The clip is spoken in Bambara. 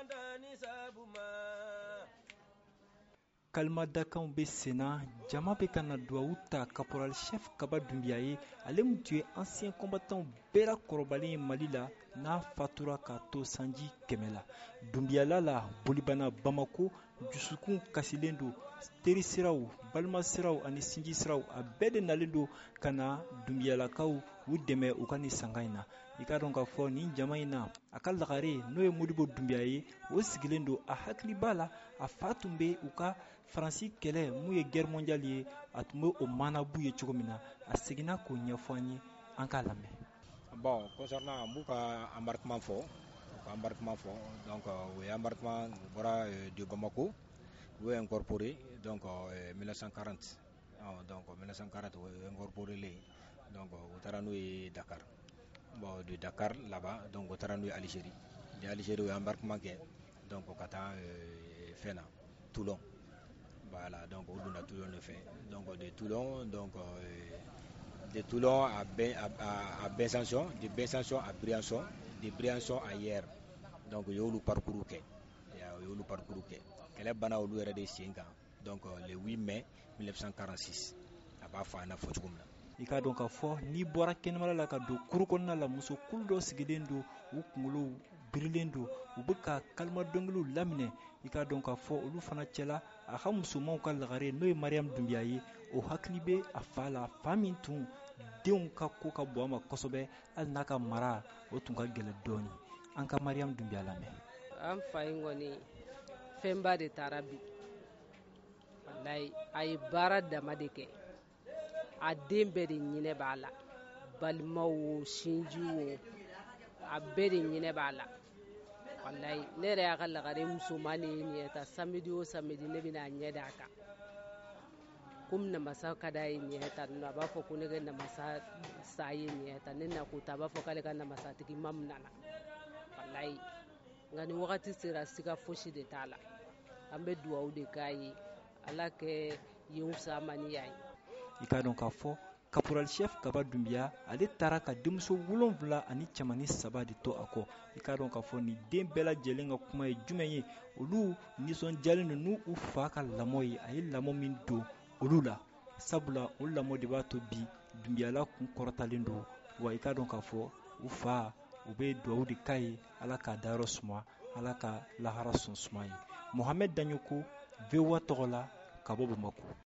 Kalmadakanw be senna jama be kana duwawu ta caporal chef Kaba Doumbia ye ale mun tun ye ancien combattant bɛɛ la kɔrɔbalen ye Mali la n'a fatura k'a to sanji 100 la. Doumbia la bolibana Bamako dusukun kasilen don teri siraw balima siraw ani sinji siraw a bɛɛ de nalen don ka na Doumbialakaw u dɛmɛ u ka ni sanga in na. I ka dɔn k'a fɔ nin jama in na a ka lagare n'o ye Modibo Doumbia ye o sigilen don a hakili b'a la a fa tun be u ka Faransi kɛlɛ mun ye guerre mondiale ye a tun be o manabu ye cogo min na a seginna k'o ɲɛfɔ an ye an k'a lamɛn. Bon, concernant mon embarquement fort, donc oui, embarquement de Bamako, oui, incorporé donc 1940. Donc 1940 incorporé donc au Taranou et Dakar. Bon, de Dakar là-bas, donc au Taranou et Algérie. De Algérie, embarquement donc au Qatar, Fena, Toulon. Voilà, donc on a Toulon le fait. Donc de Toulon, donc de Toulon à Besançon, de Besançon à Briançon, de Briançon à Hier. Donc il y a eu le parcours qui est bana olu yɛrɛ de sen kan. Donc le 8 mai 1946 a b'a fɔ an na fɔ cogo min na. I k'a dɔn k'a fɔ n'i bɔra kɛnɛmala la ka don kuru kɔnɔna la muso kulu dɔ sigilen don u kunkolo birilen don u bɛ ka kalima dɔnkiliw laminɛ. I k'a dɔn k'a fɔ olu fana cɛla a ka musomanw ka lagare n'o ye Mariam Doumbia ye o hakili bɛ a fa la fa min tun denw ka ko ka bɔ a ma kosɛbɛ hali n'a ka mara o tun ka gɛlɛn dɔɔni. An ka Mariam Doumbia lamɛn. An fa in kɔni fɛnba de taara bi wallahi a ye baara dama de kɛ a den bɛɛ de ɲinɛ b'a la balimaw o sinjiw o a bɛɛ de ɲinɛ b'a la wallahi ne yɛrɛ y'a ka lagare musoman de ye nin ta samedi o samedi ne bɛna a ɲɛ d'a kan komi namasa ka d'a ye nin ta a b'a fɔ ko ne ka namasa sa ye nin ta ne na ko ta a b'a fɔ k'ale ka namasatigi ma min nana wallahi nka ni wagati sera siga fosi de t'a la an bɛ duwawu de k'a ye ala kɛ yen wusa maniya ye. I k'a dɔn k'a fɔ caporal chef Kaba Doumbia ale taara ka denmuso 7 ani cɛmani 3 de to a kɔ. I k'a dɔn k'a fɔ nin den bɛɛ lajɛlen ka kuma ye jumɛn ye olu nisɔndiyalen don n'u u fa ka lamɔ ye a ye lamɔ min don olu la sabula o lamɔ de b'a to bi Doumbiala kun kɔrɔtalen don wa i k'a dɔn k'a fɔ u fa u bɛ duwawu de k'a ye ala k'a dayɔrɔ suma ala ka lahara sɔn suma ye. Mohamed Danyoko VOA tɔgɔ la ka bɔ Bamako.